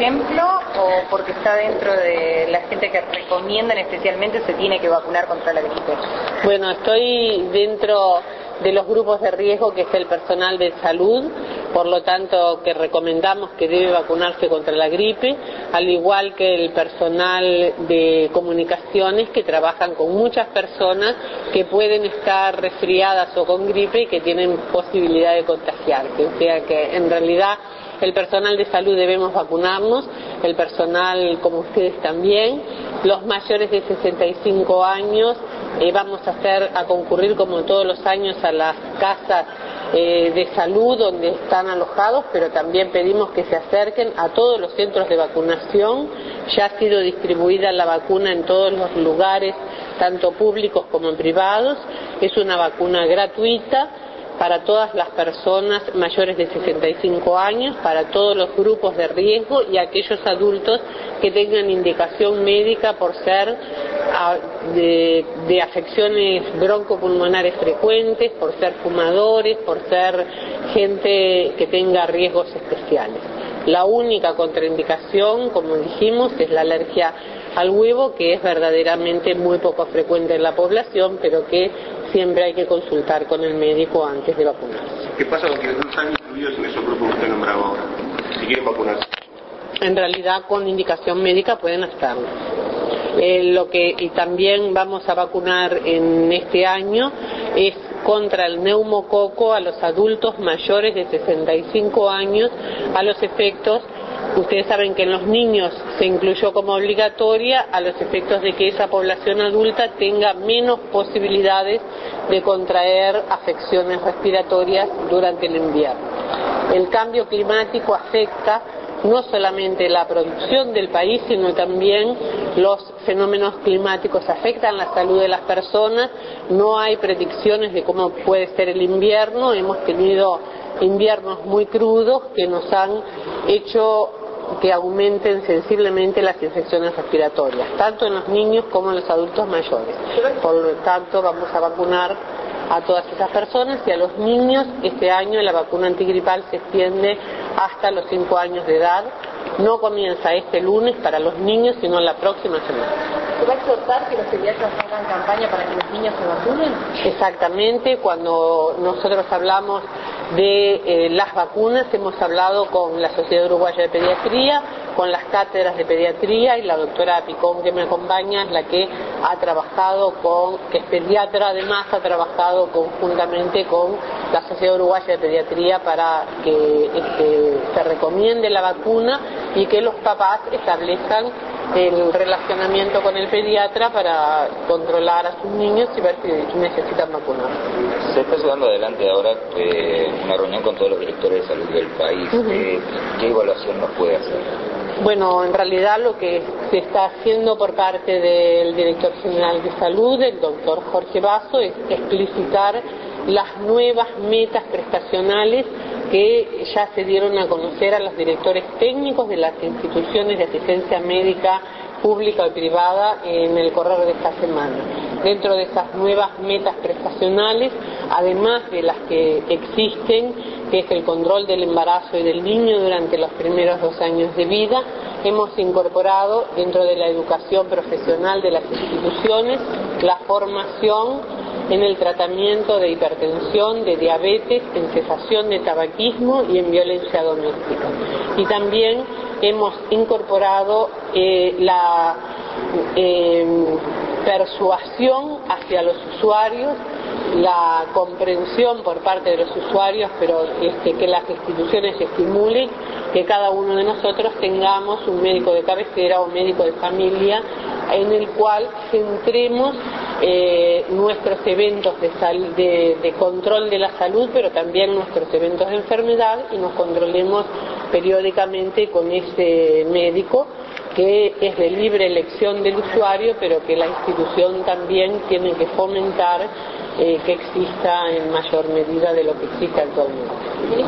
ejemplo, o porque está dentro de la gente que recomiendan especialmente se tiene que vacunar contra la gripe? Bueno, estoy dentro de los grupos de riesgo, que es el personal de salud, por lo tanto que recomendamos que debe vacunarse contra la gripe, al igual que el personal de comunicaciones que trabajan con muchas personas que pueden estar resfriadas o con gripe y que tienen posibilidad de contagiarse. O sea que en realidad el personal de salud debemos vacunarnos, el personal como ustedes también, los mayores de 65 años vamos a concurrir como todos los años a las casas de salud donde están alojados, pero también pedimos que se acerquen a todos los centros de vacunación. Ya ha sido distribuida la vacuna en todos los lugares, tanto públicos como privados. Es una vacuna gratuita para todas las personas mayores de 65 años, para todos los grupos de riesgo y aquellos adultos que tengan indicación médica por ser de afecciones broncopulmonares frecuentes, por ser fumadores, por ser gente que tenga riesgos especiales. La única contraindicación, como dijimos, es la alergia al huevo, que es verdaderamente muy poco frecuente en la población, pero que siempre hay que consultar con el médico antes de vacunarse. ¿Qué pasa con quienes no están incluidos en esos grupos que usted nombraba ahora, si quieren vacunarse? En realidad, con indicación médica pueden estarlo. Y también vamos a vacunar en este año es contra el neumococo a los adultos mayores de 65 años, a los efectos. Ustedes saben que en los niños se incluyó como obligatoria a los efectos de que esa población adulta tenga menos posibilidades de contraer afecciones respiratorias durante el invierno. El cambio climático afecta no solamente la producción del país, sino también los fenómenos climáticos afectan la salud de las personas. No hay predicciones de cómo puede ser el invierno. Hemos tenido inviernos muy crudos que nos han hecho que aumenten sensiblemente las infecciones respiratorias, tanto en los niños como en los adultos mayores. Por lo tanto, vamos a vacunar a todas esas personas, y a los niños este año la vacuna antigripal se extiende hasta los 5 años de edad. No comienza este lunes para los niños, sino la próxima semana. ¿Se va a exhortar que los pediatras hagan campaña para que los niños se vacunen? Exactamente, cuando nosotros hablamos de las vacunas, hemos hablado con la Sociedad Uruguaya de Pediatría, con las cátedras de pediatría, y la doctora Picón, que me acompaña, es la que ha trabajado que es pediatra, además ha trabajado conjuntamente con la Sociedad Uruguaya de Pediatría para que se recomiende la vacuna y que los papás establezcan el relacionamiento con el pediatra para controlar a sus niños y ver si necesitan vacunar. Se está llevando adelante ahora una reunión con todos los directores de salud del país. ¿Qué evaluación nos puede hacer? Bueno, en realidad lo que se está haciendo por parte del director general de salud, el doctor Jorge Basso, es explicitar las nuevas metas prestacionales que ya se dieron a conocer a los directores técnicos de las instituciones de asistencia médica pública y privada en el correr de esta semana. Dentro de esas nuevas metas prestacionales, además de las que existen, que es el control del embarazo y del niño durante los primeros 2 años de vida, hemos incorporado dentro de la educación profesional de las instituciones la formación en el tratamiento de hipertensión, de diabetes, en cesación de tabaquismo y en violencia doméstica. Y también hemos incorporado la persuasión hacia los usuarios, la comprensión por parte de los usuarios, pero que las instituciones estimulen que cada uno de nosotros tengamos un médico de cabecera o médico de familia en el cual centremos nuestros eventos de control de la salud, pero también nuestros eventos de enfermedad, y nos controlemos periódicamente con ese médico, que es de libre elección del usuario, pero que la institución también tiene que fomentar que exista en mayor medida de lo que existe actualmente.